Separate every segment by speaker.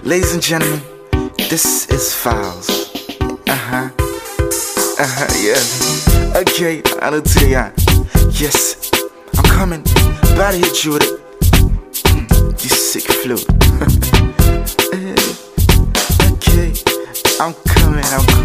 Speaker 1: Ladies and gentlemen, this is Files. Yeah. Okay, I know today, yes, I'm coming. About to hit you with it. You sick flow. Okay, I'm coming.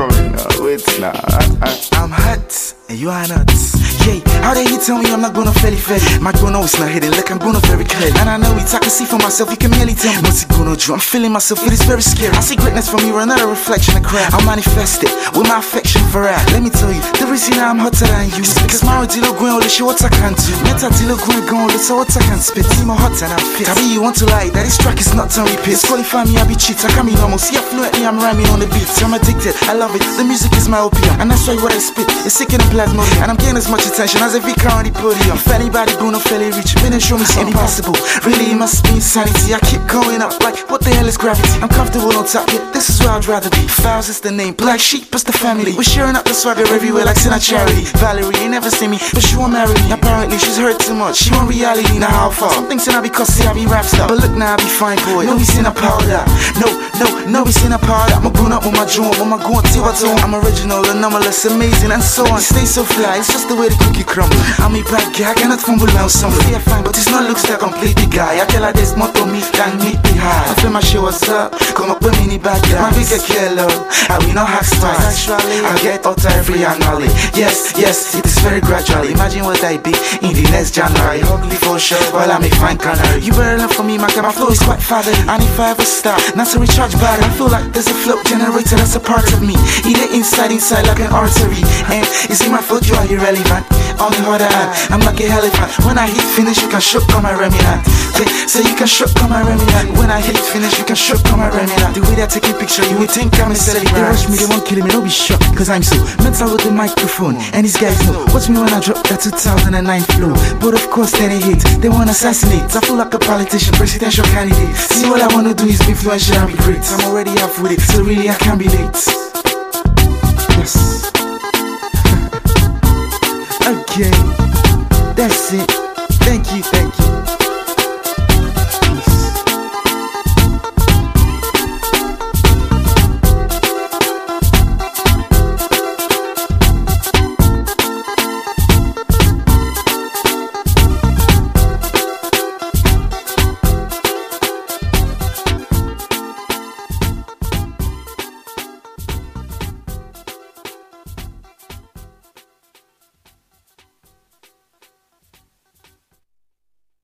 Speaker 1: No, it's not. I'm hot, and you are not. Yeah, how dare you tell me I'm not gonna felly? My gonna is not hidden, like I'm gonna very clear. And I know it, I can see for myself, you can merely tell me what's it gonna do. I'm feeling myself, it is very scary. I see greatness from you, another reflection of crap. I'll manifest it with my affection for rap. Let me tell you, the reason I'm hotter than you is because my deal going all the shit, what I can do. Meta deal going so what I can spit. See my hot and I'm fit. I mean, you want to lie, that this track is not on repeat. Disqualify me, I be cheat. I can be normal, see, fluently, I'm rhyming on the beat. I'm addicted, I love it, the music is my opium. And that's why what I spit is sick in the plasmodium. And I'm getting as much attention as if he can on the podium. If anybody gonna fairly reach, been and show me something impossible. Really, it must be insanity. I keep going up like, what the hell is gravity? I'm comfortable on top, yeah, this is where I'd rather be. Files is the name, Black Sheep is the family. We're sharing up the swagger everywhere like Sinner Charity. Valerie ain't never seen me, but she won't marry me. Apparently she's heard too much, she want reality, now how far? Some things in I be cussy, I be rap star. But look now, I be fine boy, no we seen a powder. No we seen a powder. I'm a grown up with my joint, with my going to I'm original, anomalous, amazing and so on. Stay so fly, it's just the way the cookie crumble. I'm a bad guy, I cannot fumble down somewhere. Yeah, fine, but it's not looks like I'm complete the guy. I tell her there's more to me than meet the high. I feel my shit, what's up? Come up with me, bad guy. My bigger killer, I will not hack stars. I get out every annually. Yes, it is very gradual. Imagine what I be in the next January. Ugly for sure, while I'm a fine canary. You better learn from me, my flow is quite fatherly. And if I ever stop, not to recharge battery, I feel like there's a flow generator that's a part of me. Either inside like an artery. And you see my foot, you are irrelevant. On the other hand, I'm like a elephant. When I hit finish, you can shook on my remnant. So you can shook on my remnant. When I hit finish, you can shook on my remnant. The way they're taking picture, you would think I'm a celebrity. They rush me, they won't kill me, don't be shocked. Cause I'm so mental with the microphone. And these guys know, watch me when I drop that 2009 flow. But of course then they hate, they wanna assassinate. I feel like a politician, presidential candidate. See, all I wanna do is be influential and be great. I'm already half with it, so really I can't be late. Yes. Okay, that's it. Thank you.